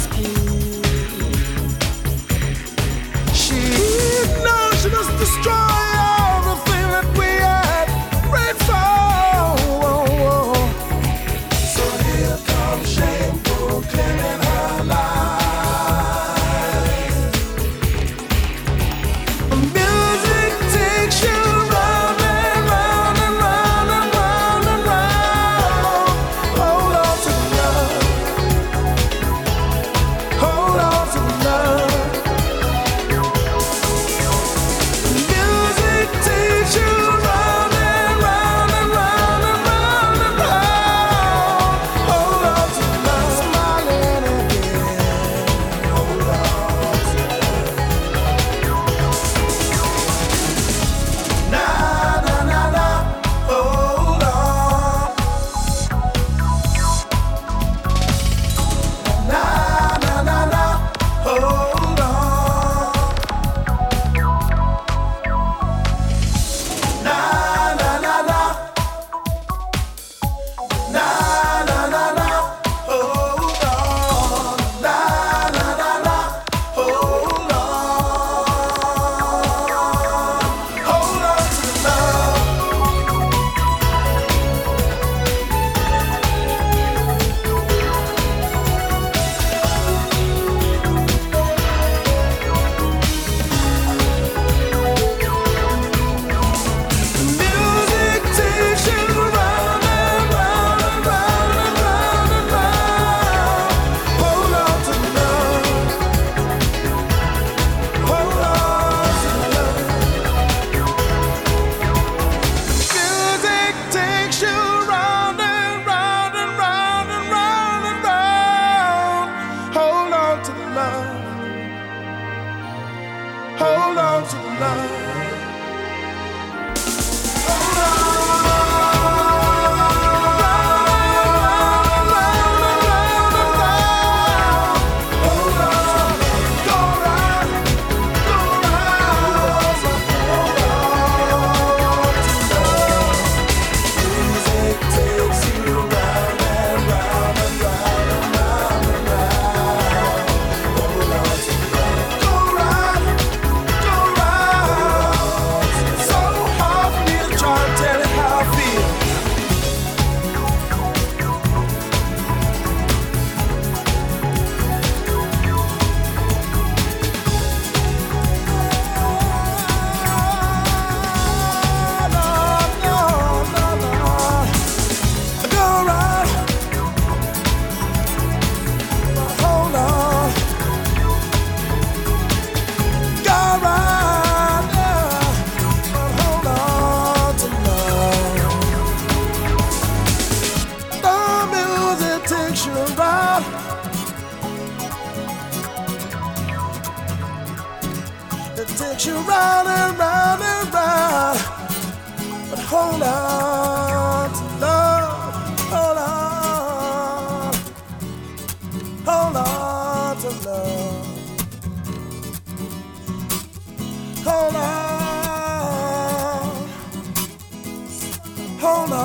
She knows she must destroy everything that we had prayed for. So here comes shame proclaiming her lies. Music takes you round and round and round and round and round. Hold on to love. Hold on to love. Music takes you round and round and round and round and round. Hold on to love. Smiling again. Hold on to na na na na. Hold on. Na na na na. Hold on. Na na na na. Na na na na. Hold on. Na na na na. Hold on. Hold on to love. Music takes you round and round and round and round and round. Hold on to love. Hold on to love. Music takes you round and round and round and round and round. Hold on to love. Hold on to love. It takes you round and round and round. But hold on to love. Hold on. Hold on to love. Hold on. Hold on.